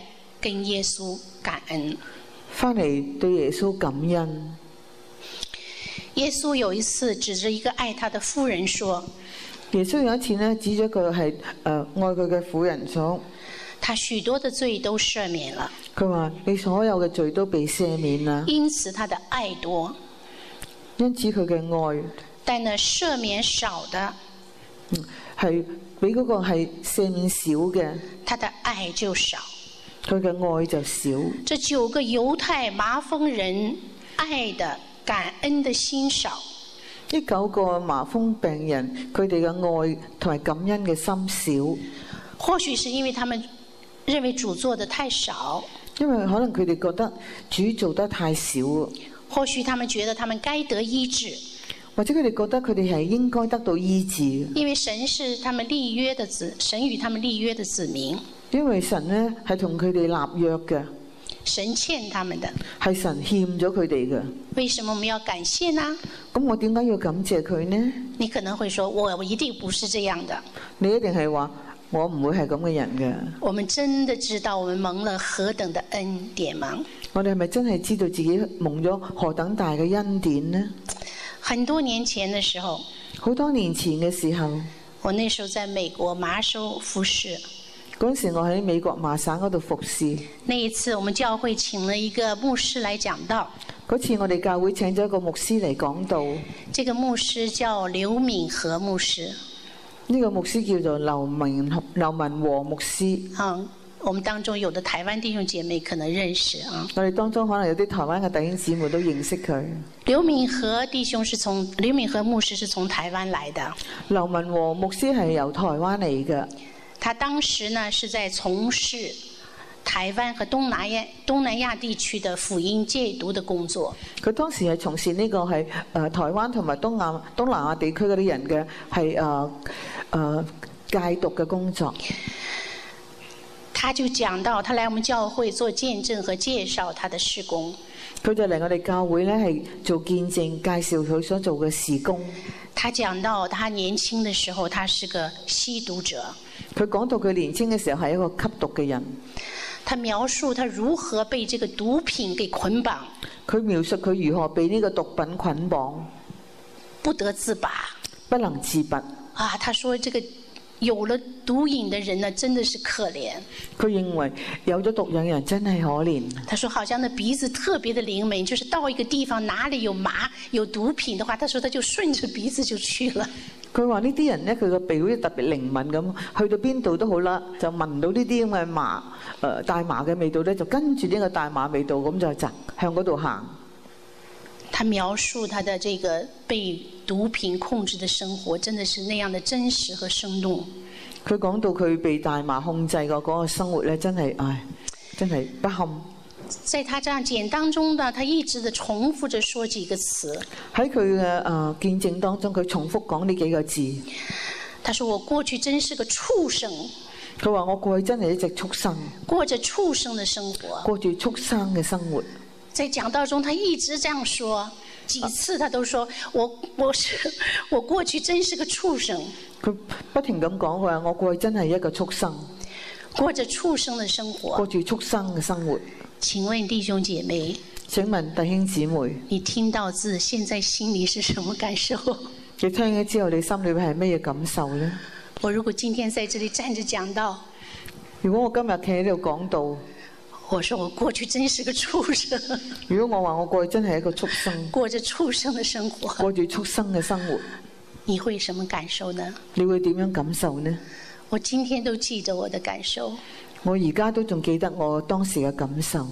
跟耶穌感恩。 翻嚟對耶穌感恩。 耶穌有一次指着一個愛他的婦人說： 耶穌有一次呢，指咗佢係誒愛佢嘅婦人所， 他許多的罪都赦免了。 佢話你所有嘅罪都被赦免啦。 因此他的愛多， 因此佢嘅愛， 但呢赦免少的， 嗯，係比嗰個係赦免少嘅， 他的愛就少， 佢嘅愛就少。 這九個猶太麻風人愛的感恩的心少。 呢九個麻風病人，佢哋嘅愛同埋感恩嘅心少。 或許是因為他們認為主做得太少， 因為可能佢哋覺得主做得太少。 或許他們覺得他們該得醫治， 或者佢哋覺得佢哋係應該得到醫治。 因為神是他們立約的子，神與他們立約的子民。 因為神呢係同佢哋立約嘅， 神欠他們的， 係神欠咗佢哋嘅。 為什麼我們要感謝呢？ 咁我點解要感謝佢呢？ 你可能會說，我我一定不是這樣的。 你一定係話我唔會係咁嘅人嘅。 我們真的知道我們蒙了何等的恩典嗎？ 我哋係咪真係知道自己蒙咗何等大嘅恩典呢？ 很多年前的時候， 好多年前嘅時候， 我那時候在美國麻州服侍。 嗰時我喺美國麻省嗰度服侍。 那一次我們教會請了一個牧師來講道。 嗰次我哋教會請咗一個牧師嚟講道。 這個牧師叫劉敏和牧師。 呢個牧師叫做劉敏劉文和牧師。 嗯，我們當中有的台灣弟兄姐妹可能認識啊。 我哋當中可能有啲台灣嘅弟兄姊妹都認識佢。 劉敏和弟兄是從劉敏和牧師是從台灣來的。 劉文和牧師係由台灣嚟嘅。 他當時呢是在從事台灣和東南亞東南亞地區的福音戒毒的工作。 佢當時係從事呢個係誒台灣同埋東亞東南亞地區嗰啲人嘅係誒誒戒毒嘅工作。 他就講到，他來我們教會做見證和介紹他的事工。 佢就嚟我哋教會咧係做見證，介紹佢所做嘅事工。 他講到他年輕的時候，他是個吸毒者。 佢講到佢年輕嘅時候係一個吸毒嘅人。 他描述他如何被這個毒品給捆綁。 佢描述佢如何被呢個毒品捆綁， 不得自拔， 不能自拔。 啊，他說這個有了毒癮的人呢，真的是可憐。 佢認為有咗毒癮人真係可憐。 他說好像那鼻子特別的靈敏，就是到一個地方哪裡有麻有毒品的話，他說他就順着鼻子就去了。 佢話呢啲人咧，佢個鼻好似特別靈敏咁，去到邊度都好啦，就聞到呢啲咁嘅麻誒、呃、大麻嘅味道咧，就跟住呢個大麻味道咁就就向嗰度行。 他描述他的這個被毒品控制的生活，真的是那樣的真實和生動。 佢講到佢被大麻控制個嗰個生活咧，真係唉，真係不堪。 在他這樣簡當中呢，他一直的重複着說幾個詞。 喺佢嘅誒見證當中，佢重複講呢幾個字。 他說：我過去真是個畜生。 佢話我過去真係一隻畜生， 過着畜生的生活， 過住畜生嘅生活。 在講道中，他一直這樣說，幾次他都說：我我是我過去真是個畜生。 佢不停咁講，佢話我過去真係一個畜生， 過着畜生的生活， 過住畜生嘅生活。 請問弟兄姐妹， 請問弟兄姊妹， 你聽到字，現在心裏是什麼感受？ 你聽咗之後，你心裏邊係咩感受呢？ 我如果今天在這裏站着講道， 如果我今日企喺度講道， 我說我過去真是個畜生。 如果我話我過去真係一個畜生， 過着畜生的生活， 過住畜生嘅生活， 你會什麼感受呢？ 你會點樣感受呢？ 我今天都記得我的感受。 我而家都仲記得我當時嘅感受。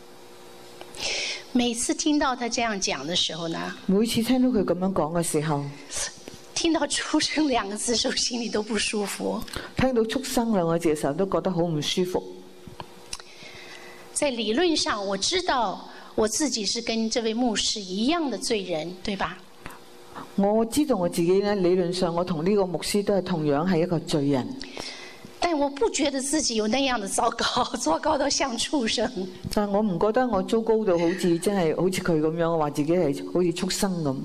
每次聽到他這樣講的時候呢， 每次聽到佢咁樣講嘅時候， 聽到畜生兩個字時候，心裏都不舒服。 聽到畜生兩個字嘅時候，都覺得好唔舒服。 在理論上，我知道我自己是跟這位牧師一樣的罪人，對吧？ 我知道我自己呢，理論上我同呢個牧師都係同樣係一個罪人。 但我不覺得自己有那樣的糟糕，糟糕到像畜生。 但我唔覺得我糟糕到好似真係好似佢咁樣，話自己係好似畜生咁。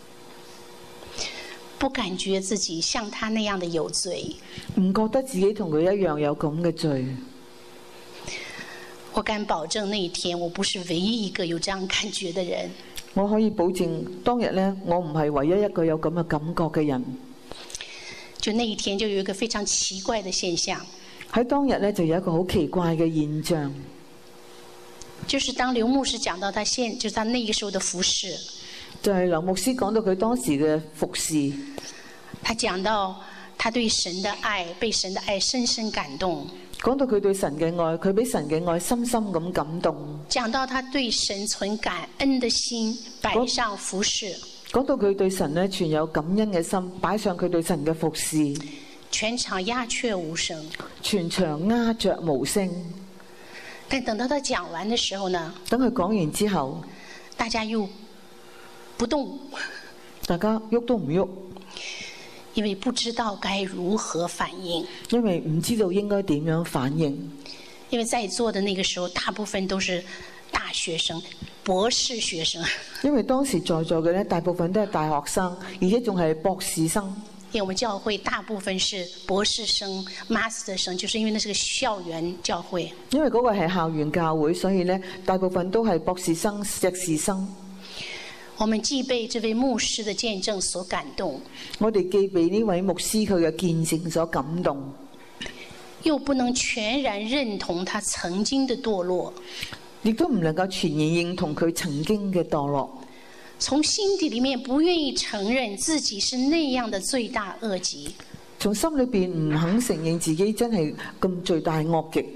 不感覺自己像他那樣的有罪。 唔覺得自己同佢一樣有咁嘅罪。 我敢保證那一天我不是唯一一個有這樣感覺的人。 我可以保證當日呢，我唔係唯一一個有咁嘅感覺嘅人。 就那一天就有一個非常奇怪的現象。 喺當日呢，就有一個好奇怪嘅現象， 就是當劉牧師講到他現，就是他那個時候的服侍， 就係劉牧師講到佢當時嘅服侍， 他講到他對神的愛，被神的愛深深感動。 講到佢對神嘅愛，佢俾神嘅愛深深咁感動。 講到他對神存感恩的心，擺上服侍。 講到佢對神呢存有感恩嘅心，擺上佢對神嘅服侍。 全場鴉雀無聲。 全場鴉雀無聲。 但等到他講完的時候呢？ 等佢講完之後， 大家又不動。 大家喐都唔喐。 因為不知道該如何反應， 因為唔知道應該點樣反應。 因為在座的那個時候，大部分都是大學生、博士學生。 因為當時在座嘅呢，大部分都係大學生，而且仲係博士生。 因為我們教會大部分是博士生、master 生，就是因為那是個校園教會。 因為嗰個係校園教會，所以呢，大部分都係博士生、碩士生。 我們既被這位牧師的見證所感動， 我哋既被呢位牧師佢嘅見證所感動， 又不能全然認同他曾經的墮落， 亦都唔能夠全然認同佢曾經嘅墮落。 從心底裡面不願意承認自己是那樣的罪大惡極， 從心裏邊唔肯承認自己真係咁罪大惡極，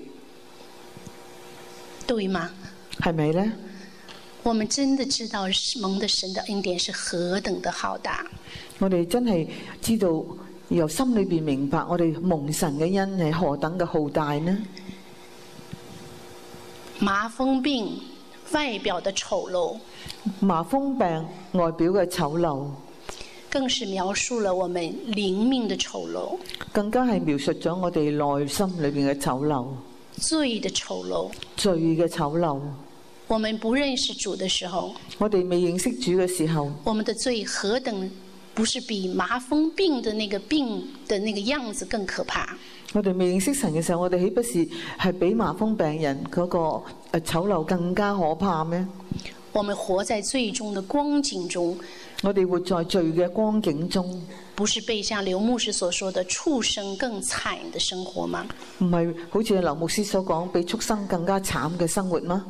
對嗎？ 係咪呢？ 我們真的知道蒙的神的恩典是何等的浩大。 我哋真係知道由心裏邊明白，我哋蒙神嘅恩係何等嘅浩大呢？ 麻風病外表的醜陋， 麻風病外表嘅醜陋， 更是描述了我們靈命的醜陋， 更加係描述咗我哋內心裏邊嘅醜陋， 罪的醜陋， 罪嘅醜陋。 我們不認識主的時候， 我哋未認識主嘅時候， 我們的罪何等不是比麻風病的那個病的那個樣子更可怕？ 我哋未認識神嘅時候，我哋豈不是係比麻風病人嗰個誒醜陋更加可怕咩？ 我們活在罪中的光景中， 我哋活在罪嘅光景中， 不是被像劉牧師所說的畜生更慘的生活嗎？ 唔係好似劉牧師所講，比畜生更加慘嘅生活嗎？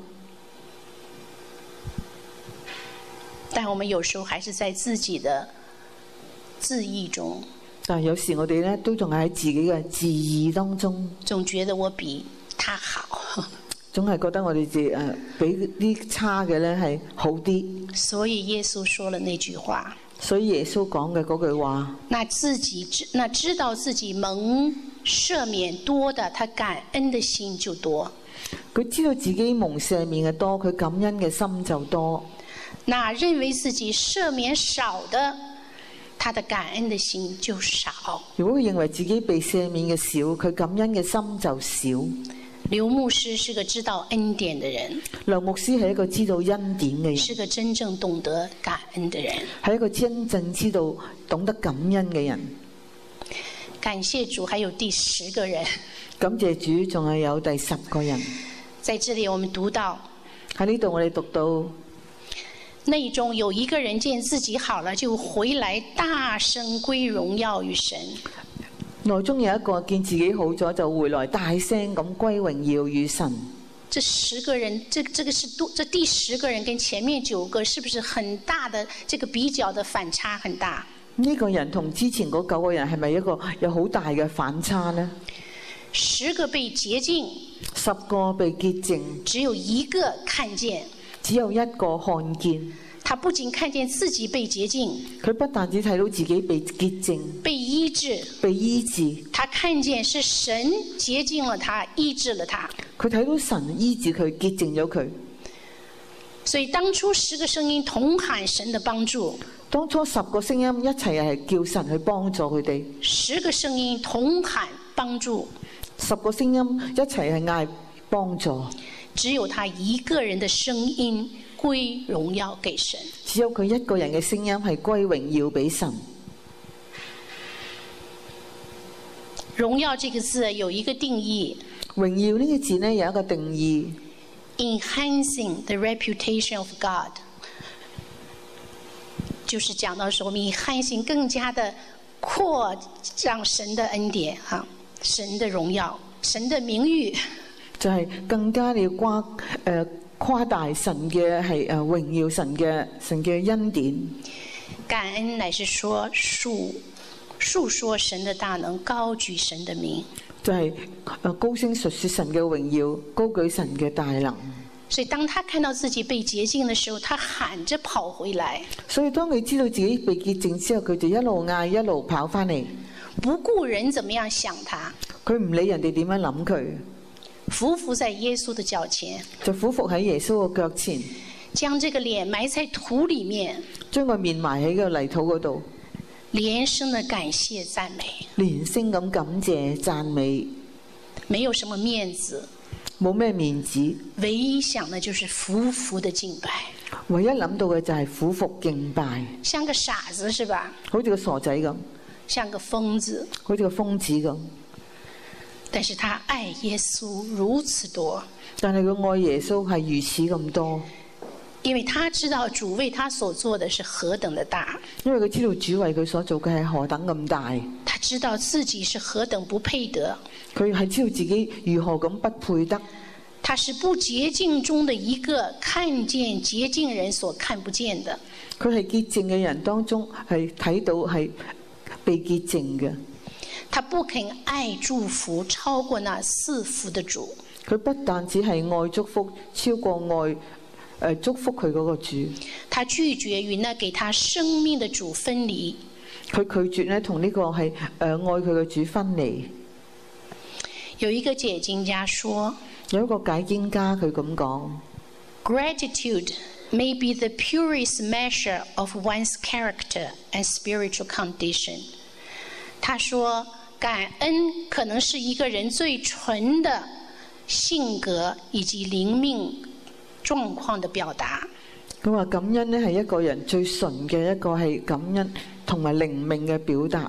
但我們有時候還是在自己的自義中。 但有時我哋咧都仲係喺自己嘅自義當中， 總覺得我比他好， 總係覺得我哋自誒比啲差嘅咧係好啲。 所以耶穌說了那句話。 所以耶穌講嘅嗰句話。 那自己知，那知道自己蒙赦免多的，他感恩的心就多。 佢知道自己蒙赦免嘅多，佢感恩嘅心就多。 那認為自己赦免少的，他的感恩的心就少。 如果佢認為自己被赦免嘅少，佢感恩嘅心就少。 劉牧師是個知道恩典的人。 劉牧師係一個知道恩典嘅人， 是個真正懂得感恩的人， 係一個真正知道懂得感恩嘅人。 感謝主，還有第十個人。 感謝主，仲係有第十個人。 在這裡我們讀到， 喺呢度我哋讀到。 內中有一個人見自己好了，就回來大聲歸榮耀於神。 內中有一個見自己好咗，就回來大聲咁歸榮耀於神。 這十個人，這這個是多，這第十個人跟前面九個，是不是很大的這個比較的反差很大？ 呢個人同之前嗰九個人係咪一個有好大嘅反差呢？ 十個被潔淨， 十個被潔淨， 只有一個看見。 只有一個看見， 他不僅看見自己被潔淨， 佢不但只睇到自己被潔淨、 被醫治、 被醫治， 他看見是神潔淨了他、醫治了他。 佢睇到神醫治佢、潔淨咗佢。 所以當初十個聲音同喊神的幫助， 當初十個聲音一齊係叫神去幫助佢哋。 十個聲音同喊幫助， 十個聲音一齊係嗌幫助。 只有他一個人的聲音歸榮耀給神， 只有佢一個人嘅聲音係歸榮耀俾神。 榮耀這個字有一個定義， 榮耀呢個字呢有一個定義， enhancing the reputation of God， 就是講到說我們 enhancing 更加的擴張神的恩典哈，神的榮耀，神的名譽， 就係更加你誇誒誇大神嘅係誒榮耀神嘅神嘅恩典。 感恩乃是說述述說神的大能，高舉神的名。 就係誒高聲述說神嘅榮耀，高舉神嘅大能。 所以當他看到自己被潔淨的時候，他喊着跑回來。 所以當佢知道自己被潔淨之後，佢就一路嗌一路跑翻嚟， 不顧人怎麼樣想他。 佢唔理人哋點樣諗佢， 俯伏在耶穌的腳前， 就俯伏喺耶穌嘅腳前， 將這個臉埋在土裡面， 將個面埋喺個泥土嗰度， 連聲的感謝讚美， 連聲咁感謝讚美， 沒有什麼面子， 冇咩面子， 唯一想的就是俯伏的敬拜， 唯一諗到嘅就係俯伏敬拜， 像個傻子是吧？ 好似個傻仔咁， 像個瘋子， 好似個瘋子咁。 但是他愛耶穌如此多， 但係佢愛耶穌係如此咁多。 因為他知道主為他所做的是何等的大， 因為佢知道主為佢所做嘅係何等咁大， 他知道自己是何等不配得， 佢係知道自己如何咁不配得。 他是不潔淨中的一個，看見潔淨人所看不見的。 佢係潔淨嘅人當中係睇到係被潔淨嘅。 他不肯愛祝福超過那賜福的主， 佢不但只係愛祝福超過愛誒祝福佢嗰個主， 他拒絕與那給他生命的主分離。 佢拒絕咧同呢個係誒愛佢嘅主分離。 有一個解經家說， 有一個解經家佢咁講 ，Gratitude may be the purest measure of one's character and spiritual condition。他說，感恩可能是一個人最純的性格以及靈命狀況的表達。 佢話感恩呢係一個人最純嘅一個係感恩同埋靈命嘅表達。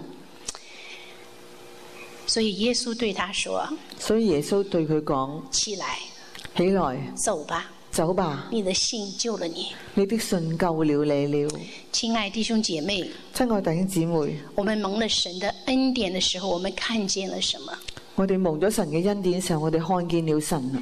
所以耶穌對他說， 所以耶穌對佢講： 起來， 起來， 走吧， 走吧， 你的信救了你， 你的信救了你了。 親愛弟兄姐妹， 親愛弟兄姊妹， 我們蒙了神的恩典的時候，我們看見了什麼？ 我哋蒙咗神嘅恩典嘅時候，我哋看見了神。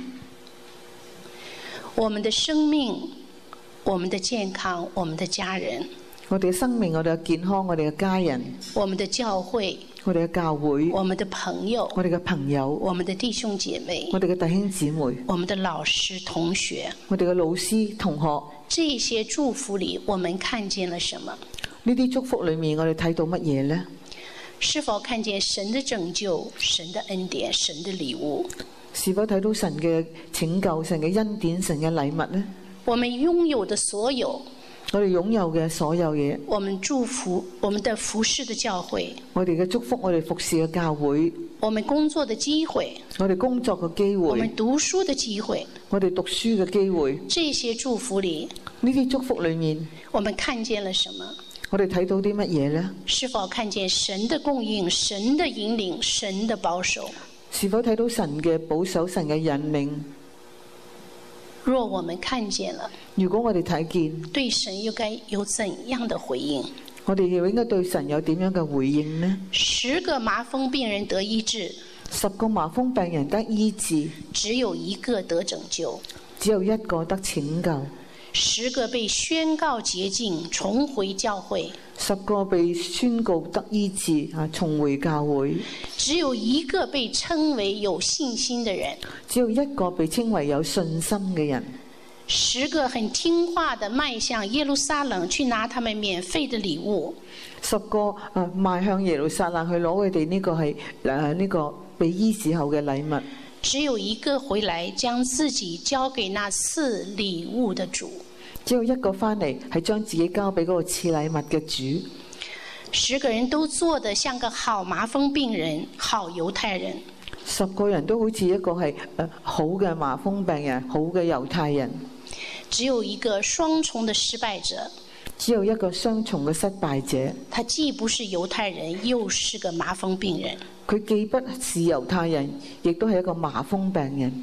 我們的生命，我們的健康，我們的家人， 我哋嘅生命，我哋嘅健康，我哋嘅家人， 我們的教會， 我哋嘅教會， 我們的朋友， 我哋嘅朋友， 我們的弟兄姐妹， 我哋嘅弟兄姊妹， 我們的老師同學， 我哋嘅老師同學， 這些祝福裏，我們看見了什麼？ 呢啲祝福裏面，我哋睇到乜嘢呢？ 是否看見神的拯救、神的恩典、神的禮物？ 是否睇到神嘅拯救、神嘅恩典、神嘅禮物呢？ 我們擁有的所有， 我哋擁有嘅所有嘢， 我們祝福我們的服侍的教會， 我哋嘅祝福，我哋服侍嘅教會， 我們工作的機會， 我哋工作嘅機會， 我們讀書的機會， 我哋讀書嘅機會， 這些祝福裏， 呢啲祝福裏面， 我們看見了什麼？ 我哋睇到啲乜嘢呢？ 是否看見神的供應、神的引領、神的保守？ 是否睇到神嘅保守、神嘅引領？ 若我們看見了， 如果我哋睇見， 對神又該有怎樣的回應？ 我哋又應該對神有點樣嘅回應呢？ 十個麻風病人得醫治， 十個麻風病人得醫治， 只有一個得拯救， 只有一個得拯救。 十個被宣告潔淨，重回教會， 十個被宣告得醫治啊，重回教會。 只有一個被稱為有信心的人， 只有一個被稱為有信心嘅人。 十個很聽話的邁向耶路撒冷去拿他們免費的禮物， 十個啊邁向耶路撒冷去攞佢哋呢個係誒呢個被醫治後嘅禮物。 只有一個回來將自己交給那賜禮物的主， 只有一個翻嚟係將自己交俾嗰個賜禮物嘅主。 十個人都做得像個好麻風病人，好猶太人。 十個人都好似一個係誒好嘅麻風病人，好嘅猶太人。 只有一個雙重的失敗者， 只有一個雙重嘅失敗者。 他既不是猶太人，又是個麻風病人。 佢既不是猶太人，亦都係一個麻風病人。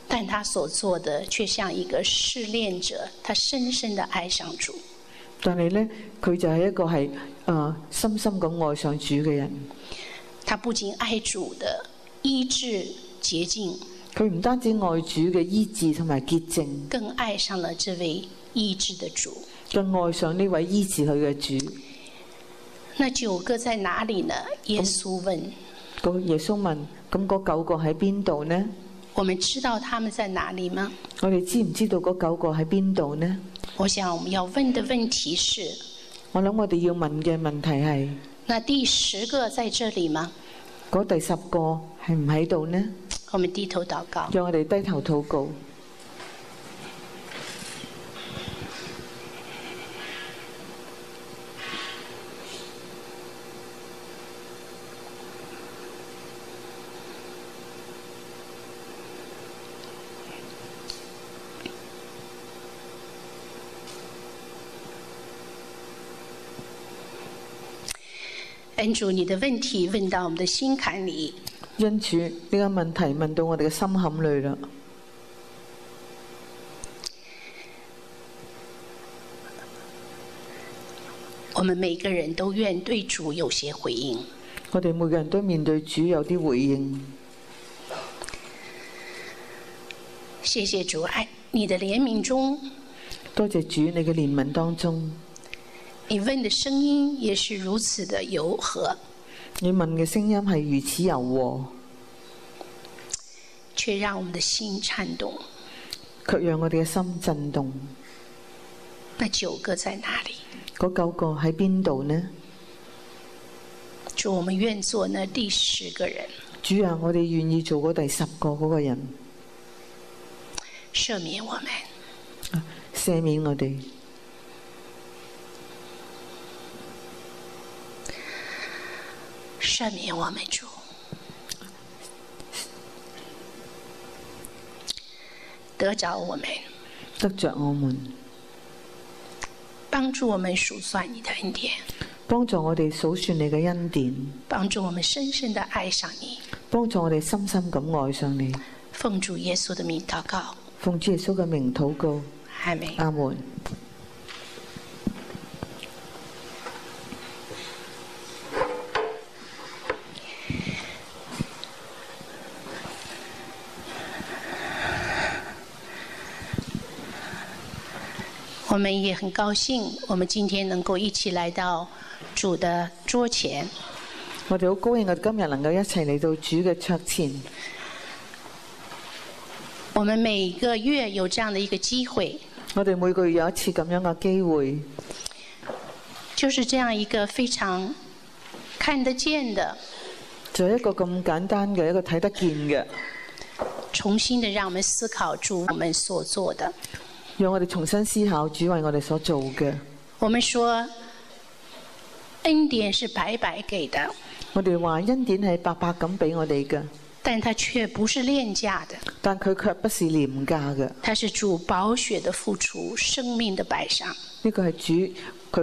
但他所做的卻像一個試煉者，他深深地愛上主。 但係呢，佢就係一個係誒深深咁愛上主嘅人。 他不僅愛主的醫治潔淨， 佢唔單止愛主嘅醫治同埋潔淨， 更愛上了這位醫治的主， 更愛上呢位醫治佢嘅主。 那九個在哪裡呢？耶穌問。 嗰耶穌問：咁嗰九個喺邊度呢？ 我們知道他們在哪裡嗎？ 我哋知唔知道嗰九個喺邊度呢？ 我想我們要問的問題是， 我諗我哋要問嘅問題係： 那第十個在這裡嗎？ 嗰第十個係唔喺度呢？ 我們低頭禱告， 讓我哋低頭禱告。 恩主，你的問題問到我們的心坎裡。 恩主，呢個問題問到我哋嘅心坎裡啦。 我們每個人都願對主有些回應。 我哋每個人都面對主有啲回應。 謝謝主，愛你的憐憫中。 多謝主，你嘅憐憫當中。 你問的聲音也是如此的柔和， 你問嘅聲音係如此柔和， 卻讓我們的心顫動， 卻讓我哋嘅心震動。 那九個在哪裡？ 嗰九個喺邊度呢？ 主，我們願做那第十個人。 主啊，我哋願意做嗰第十個嗰個人。 赦免我們， 赦免我哋。 赦免我們，主，得着我們， 得着我們， 幫助我們數算你的恩典， 幫助我哋數算你嘅恩典， 幫助我們深深地愛上你， 幫助我哋深深咁愛上你。 奉主耶穌的名禱告， 奉主耶穌嘅名禱告， 阿們。 阿門。 我們也很高興，我們今天能夠一起來到主的桌前。 我哋好高興，我哋今日能夠一齊嚟到主嘅桌前。 我們每個月有這樣的一個機會。 我哋每個月有一次咁樣嘅機會， 就是這樣一個非常看得見的， 就係一個咁簡單嘅一個睇得見嘅， 重新的讓我們思考主我們所做的。 讓我哋重新思考主為我哋所做嘅。 我們說恩典是白白給的， 我哋話恩典係白白咁俾我哋嘅， 但它卻不是廉價的。 但佢卻不是廉價嘅。 它是主寶血的付出，生命的擺上。 呢個係主